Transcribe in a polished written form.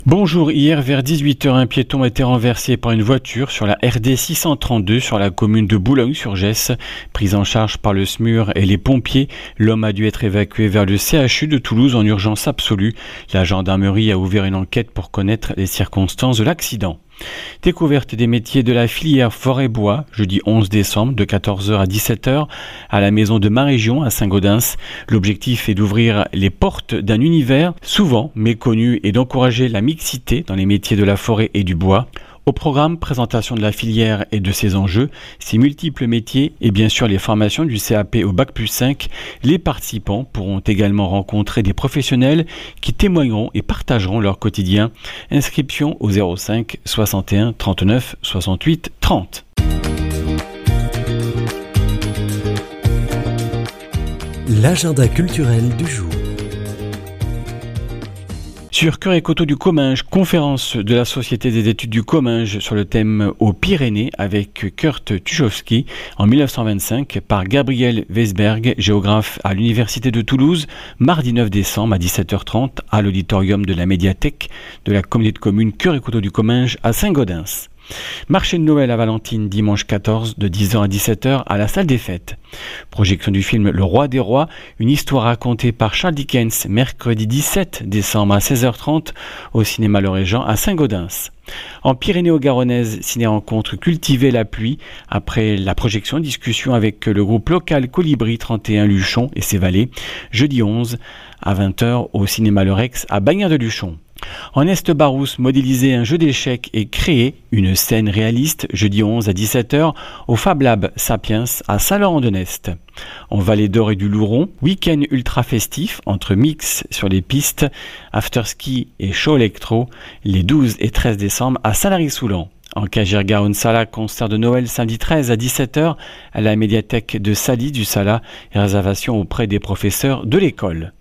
Bonjour, hier vers 18 heures, un piéton a été renversé par une voiture sur la RD 632 sur la commune de Boulogne-sur-Gesse. Pris en charge par le SMUR et les pompiers, l'homme a dû être évacué vers le CHU de Toulouse en urgence absolue. La gendarmerie a ouvert une enquête pour connaître les circonstances de l'accident. Découverte des métiers de la filière forêt-bois, jeudi 11 décembre de 14h à 17h à la maison de ma région à Saint-Gaudens. L'objectif est d'ouvrir les portes d'un univers souvent méconnu et d'encourager la mixité dans les métiers de la forêt et du bois. Au programme, présentation de la filière et de ses enjeux, ses multiples métiers et bien sûr les formations du CAP au Bac+5. Les participants pourront également rencontrer des professionnels qui témoigneront et partageront leur quotidien. Inscription au 05 61 39 68 30. L'agenda culturel du jour. Sur Cœur et Coteaux du Comminges, conférence de la Société des études du Comminges sur le thème aux Pyrénées avec Kurt Tuschowski en 1925 par Gabriel Weisberg, géographe à l'Université de Toulouse, mardi 9 décembre à 17h30 à l'auditorium de la médiathèque de la communauté de communes Cœur et Coteaux du Comminges à Saint-Gaudens. Marché de Noël à Valentine, dimanche 14 de 10h à 17h à la salle des fêtes. Projection du film Le Roi des Rois, une histoire racontée par Charles Dickens, mercredi 17 décembre à 16h30 au cinéma Le Régent à Saint-Gaudens. En Pyrénées-Garonnaise, ciné-rencontre Cultiver la pluie. Après la projection, discussion avec le groupe local Colibri 31 Luchon et ses vallées, jeudi 11 à 20h au cinéma Le Rex à Bagnères-de-Luchon. En Est-Barousse, modéliser un jeu d'échecs et créer une scène réaliste, jeudi 11 à 17h, au Fab Lab Sapiens à Saint-Laurent-de-Nest. En Vallée d'Or et du Louron, week-end ultra festif entre mix sur les pistes, afterski et show électro, les 12 et 13 décembre à Sanary-Soulan. En Cagirga-Onsala, concert de Noël samedi 13 à 17h à la médiathèque de Sali du Sala et réservation auprès des professeurs de l'école.